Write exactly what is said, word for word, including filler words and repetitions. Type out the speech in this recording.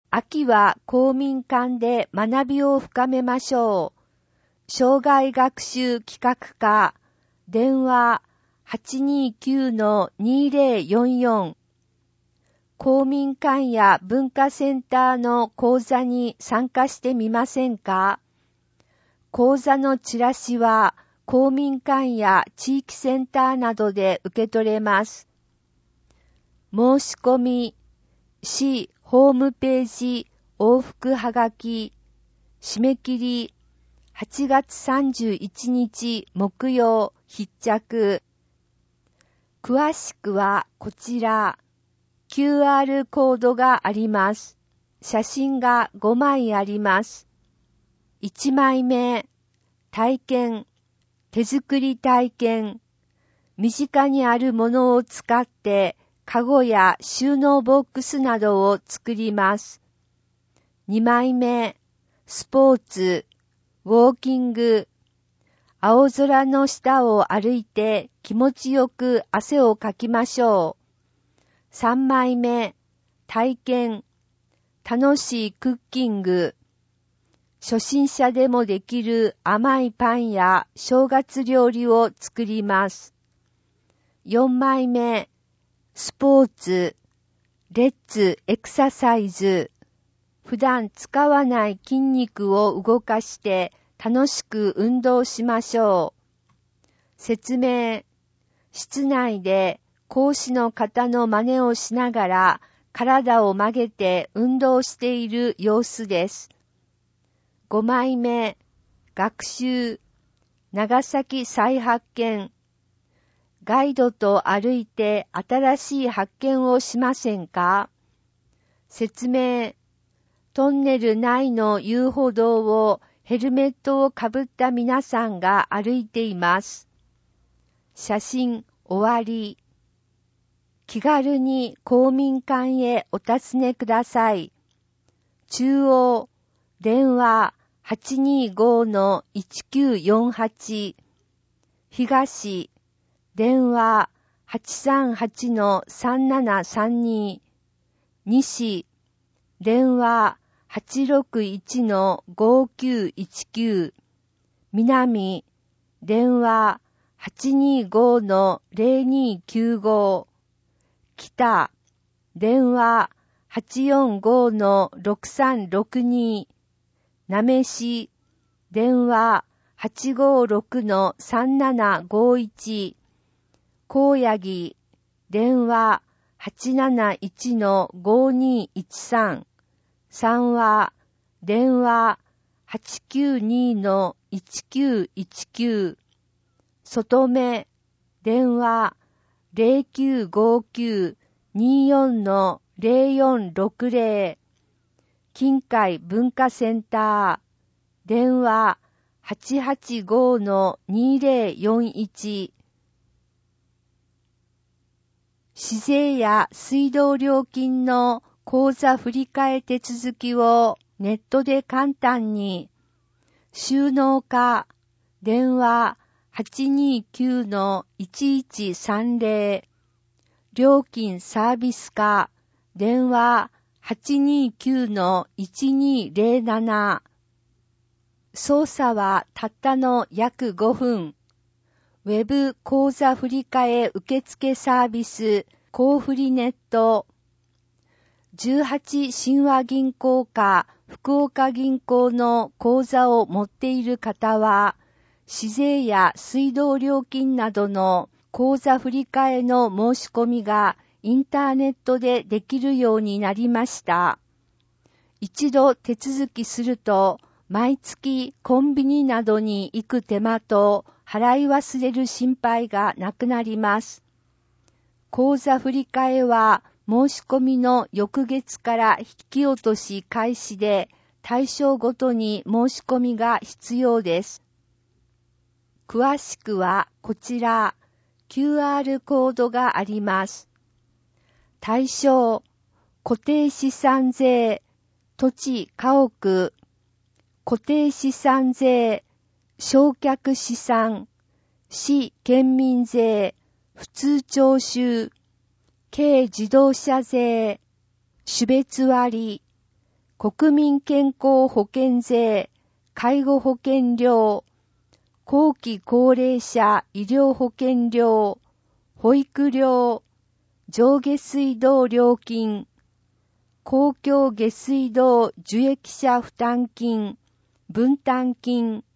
秋は公民館で学びを深めましょう。生涯学習企画課、電話 はちにーきゅうのにーぜろよんよん。公民館や文化センターの講座に参加してみませんか？講座のチラシは公民館や地域センターなどで受け取れます。申し込み、市ホームページ往復はがき、締め切りはちがつさんじゅういちにち木曜必着。詳しくはこちら、キューアール コードがあります。写真がごまいあります。いちまいめ、体験、手作り体験、身近にあるものを使ってカゴや収納ボックスなどを作ります。にまいめ、スポーツ、ウォーキング、青空の下を歩いて気持ちよく汗をかきましょう。さんまいめ、体験、楽しいクッキング、初心者でもできる甘いパンや正月料理を作ります。よんまいめ、スポーツ、レッツエクササイズ。普段使わない筋肉を動かして楽しく運動しましょう。説明、室内で講師の方の真似をしながら体を曲げて運動している様子です。ごまいめ、学習、長崎再発見。ガイドと歩いて新しい発見をしませんか？説明、トンネル内の遊歩道をヘルメットをかぶった皆さんが歩いています。写真終わり。気軽に公民館へお尋ねください。中央、電話 はちにーごのいちきゅうよんはち。東、電話 はちさんはちのさんななさんに。西、電話 はちろくいちのごきゅういちきゅう。南、電話 はちにーごのぜろにーきゅうご。北、電話 はちよんごのろくさんろくに。なめし、電話 はちごろくのさんななごいち。高柳、電話 はちなないちのごにいちさん。三和、電話 はちきゅうにのいちきゅういちきゅう。外目、電話 ぜろきゅうごきゅうにーよんのぜろよんろくぜろ。近海文化センター、電話 はちはちごのにぜろよんいち。市税や水道料金の口座振替手続きをネットで簡単に。収納課、電話 はちにーきゅうのいちいちさんぜろ。料金サービス課、電話 はちにーきゅうのいちにーぜろなな。操作はたったの約ごふん。ウェブ口座振替受付サービス、コーフリネット。じゅうはち親和銀行か福岡銀行の口座を持っている方は、市税や水道料金などの口座振替の申し込みがインターネットでできるようになりました。一度手続きすると、毎月コンビニなどに行く手間と払い忘れる心配がなくなります。口座振替は申し込みの翌月から引き落とし開始で対象ごとに申し込みが必要です。詳しくはこちら キューアール コードがあります。対象、固定資産税、土地家屋、固定資産税、償却資産、市県民税、普通徴収、軽自動車税、種別割、 国民健康保険税、介護保険料、後期高齢者医療保険料、保育料、上下水道料金、公共下水道受益者負担金、分担金、